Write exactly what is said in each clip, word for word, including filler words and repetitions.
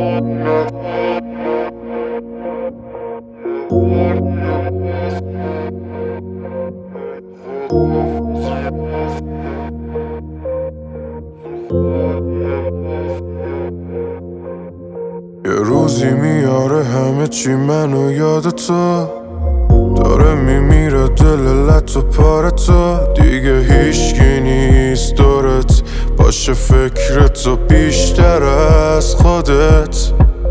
یه روزی میاره همه چی منو یاد تو، داره میمیره دل لط و پاره تو. دیگه هیچکی نیست دورت باشه فکرتو بیشتر از خودت.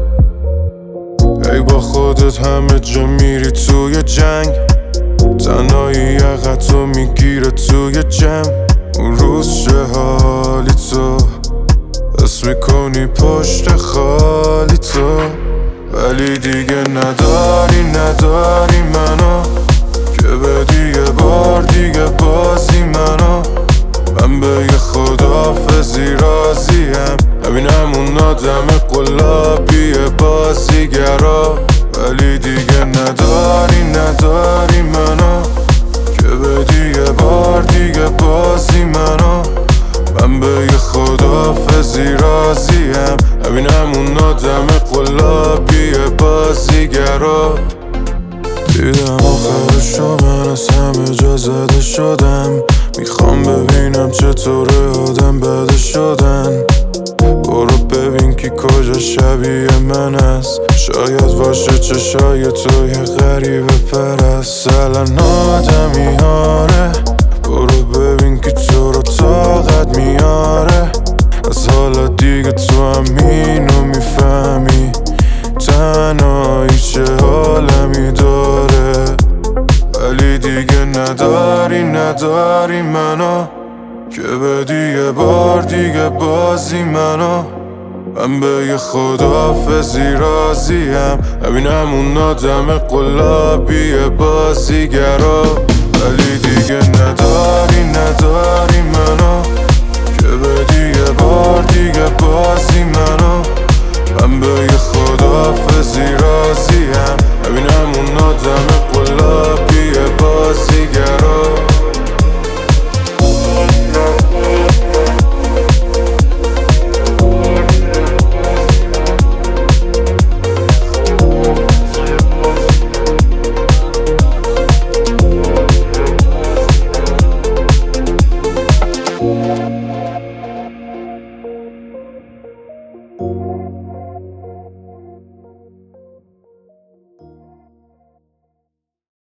ای با خودت همه جا میری توی جنگ، تنهایی یقتو میگیره توی جمع. اون روز چه حالی تو حس میکنی پشت خالی تو، ولی دیگه نداری نداری منو که بدی یه بار دیگه بازی منو. من به یه خدافزی راضیم، همین همون آدم قلابی بازیگرا، ولی دیگه نداری نداری منو که بدی یه بار دیگه بازی منو. من به یه خدافزی راضیم، همین همون آدم قلابی بازیگرا. دیدم آخرشو من از همه جا زده شدم، میخوام ببینم چطوره آدم بده شدن. برو ببین کی کجا شبیه من است، شاید باشه چشای تو یه غریبه پرست. الان آدمیاره برو ببین کی تو رو طاقت میاره. از حالا دیگه تو همینو میفهمی تنهایی چه حالمی داره، ولی دیگه نداری نداری منو که بدی یه بار دیگه بازی منو. من به یه خدافزی راضیم، همین همون آدم قلابی بازیگرا، ولی دیگه نداری نداری منو که بدی